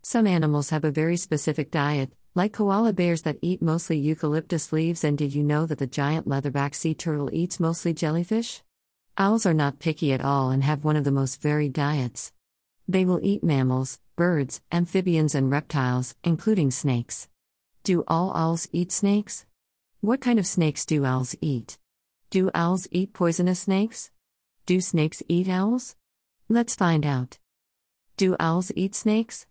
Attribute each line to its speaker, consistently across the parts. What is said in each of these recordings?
Speaker 1: Some animals have a very specific diet, like koala bears that eat mostly eucalyptus leaves. And did you know that the giant leatherback sea turtle eats mostly jellyfish? Owls are not picky at all and have one of the most varied diets. They will eat mammals, birds, amphibians, and reptiles, including snakes. Do all owls eat snakes? What kind of snakes do owls eat? Do owls eat poisonous snakes? Do snakes eat owls? Let's find out. Do owls eat snakes?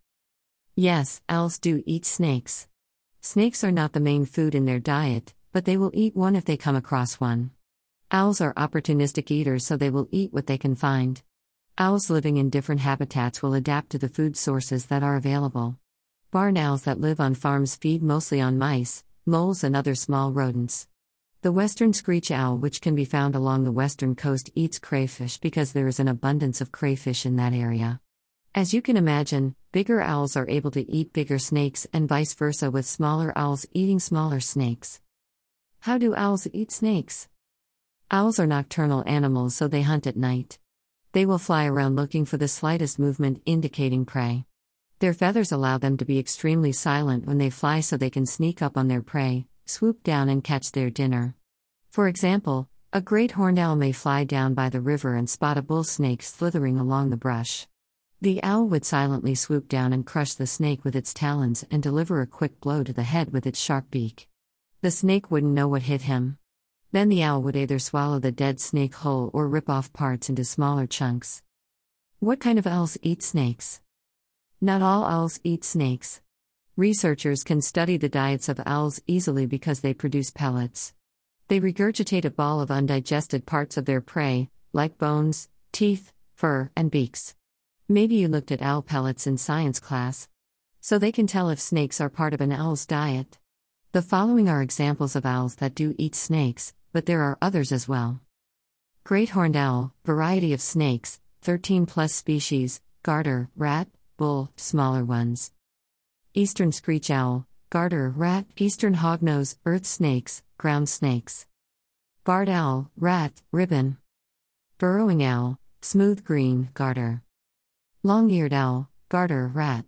Speaker 1: Yes, owls do eat snakes. Snakes are not the main food in their diet, but they will eat one if they come across one. Owls are opportunistic eaters, so they will eat what they can find. Owls living in different habitats will adapt to the food sources that are available. Barn owls that live on farms feed mostly on mice, moles, and other small rodents. The western screech owl, which can be found along the western coast, eats crayfish because there is an abundance of crayfish in that area. As you can imagine, bigger owls are able to eat bigger snakes and vice versa, with smaller owls eating smaller snakes. How do owls eat snakes? Owls are nocturnal animals, so they hunt at night. They will fly around looking for the slightest movement indicating prey. Their feathers allow them to be extremely silent when they fly, so they can sneak up on their prey, swoop down, and catch their dinner. For example, a great horned owl may fly down by the river and spot a bull snake slithering along the brush. The owl would silently swoop down and crush the snake with its talons and deliver a quick blow to the head with its sharp beak. The snake wouldn't know what hit him. Then the owl would either swallow the dead snake whole or rip off parts into smaller chunks. What kind of owls eat snakes? Not all owls eat snakes. Researchers can study the diets of owls easily because they produce pellets. They regurgitate a ball of undigested parts of their prey, like bones, teeth, fur, and beaks. Maybe you looked at owl pellets in science class. So they can tell if snakes are part of an owl's diet. The following are examples of owls that do eat snakes, but there are others as well. Great horned owl, variety of snakes, 13+ species, garter, rat, bull, smaller ones. Eastern screech owl, garter, rat, eastern hognose, earth snakes, ground snakes. Barred owl, rat, ribbon. Burrowing owl, smooth green, garter. Long-eared owl, garter, rat.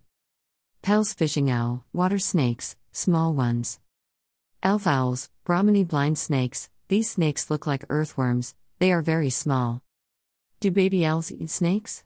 Speaker 1: Pels fishing owl, water snakes, small ones. Elf owls, Brahminy blind snakes. These snakes look like earthworms, they are very small. Do baby owls eat snakes?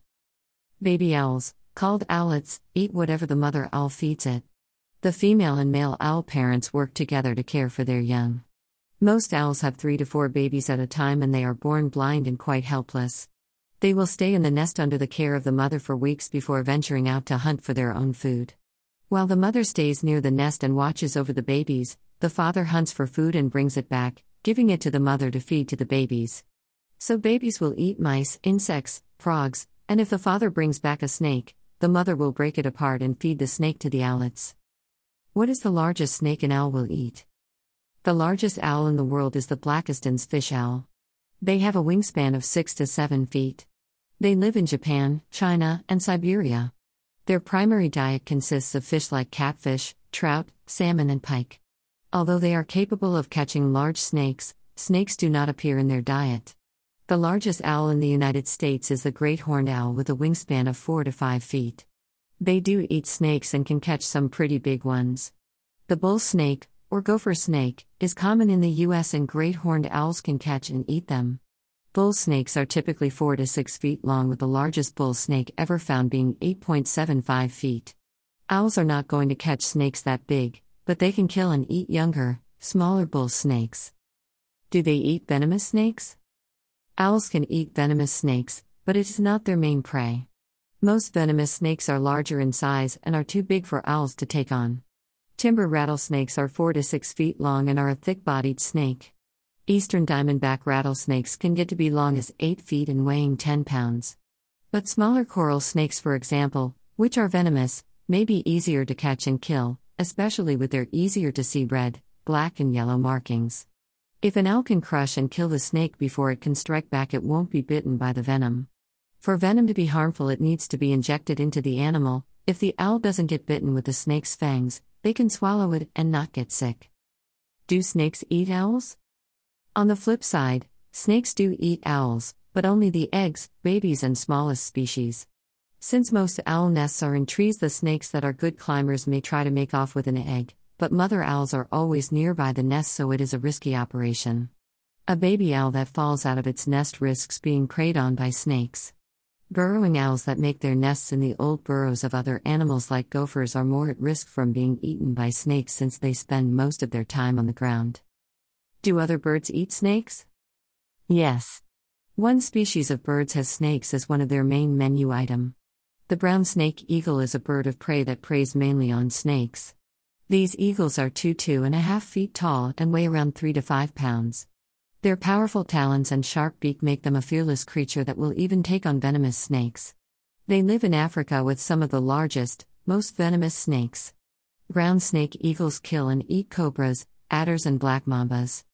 Speaker 1: Baby owls, called owlets, eat whatever the mother owl feeds it. The female and male owl parents work together to care for their young. Most owls have 3 to 4 babies at a time, and they are born blind and quite helpless. They will stay in the nest under the care of the mother for weeks before venturing out to hunt for their own food. While the mother stays near the nest and watches over the babies, the father hunts for food and brings it back, giving it to the mother to feed to the babies. So babies will eat mice, insects, frogs, and if the father brings back a snake, the mother will break it apart and feed the snake to the owlets. What is the largest snake an owl will eat? The largest owl in the world is the Blakiston's fish owl. They have a wingspan of 6 to 7 feet. They live in Japan, China, and Siberia. Their primary diet consists of fish like catfish, trout, salmon, and pike. Although they are capable of catching large snakes, snakes do not appear in their diet. The largest owl in the United States is the great horned owl with a wingspan of 4 to 5 feet. They do eat snakes and can catch some pretty big ones. The bull snake, or gopher snake, is common in the U.S. and great horned owls can catch and eat them. Bull snakes are typically 4 to 6 feet long, with the largest bull snake ever found being 8.75 feet. Owls are not going to catch snakes that big, but they can kill and eat younger, smaller bull snakes. Do they eat venomous snakes? Owls can eat venomous snakes, but it is not their main prey. Most venomous snakes are larger in size and are too big for owls to take on. Timber rattlesnakes are 4 to 6 feet long and are a thick-bodied snake. Eastern diamondback rattlesnakes can get to be long as 8 feet and weighing 10 pounds. But smaller coral snakes, for example, which are venomous, may be easier to catch and kill, especially with their easier-to-see red, black, and yellow markings. If an owl can crush and kill the snake before it can strike back, it won't be bitten by the venom. For venom to be harmful, it needs to be injected into the animal. If the owl doesn't get bitten with the snake's fangs, they can swallow it and not get sick. Do snakes eat owls? On the flip side, snakes do eat owls, but only the eggs, babies, and smallest species. Since most owl nests are in trees, the snakes that are good climbers may try to make off with an egg, but mother owls are always nearby the nest, so it is a risky operation. A baby owl that falls out of its nest risks being preyed on by snakes. Burrowing owls that make their nests in the old burrows of other animals like gophers are more at risk from being eaten by snakes since they spend most of their time on the ground. Do other birds eat snakes? Yes. One species of birds has snakes as one of their main menu item. The brown snake eagle is a bird of prey that preys mainly on snakes. These eagles are 2.5 feet tall and weigh around 3 to 5 pounds. Their powerful talons and sharp beak make them a fearless creature that will even take on venomous snakes. They live in Africa with some of the largest, most venomous snakes. Brown snake eagles kill and eat cobras, adders and black mambas.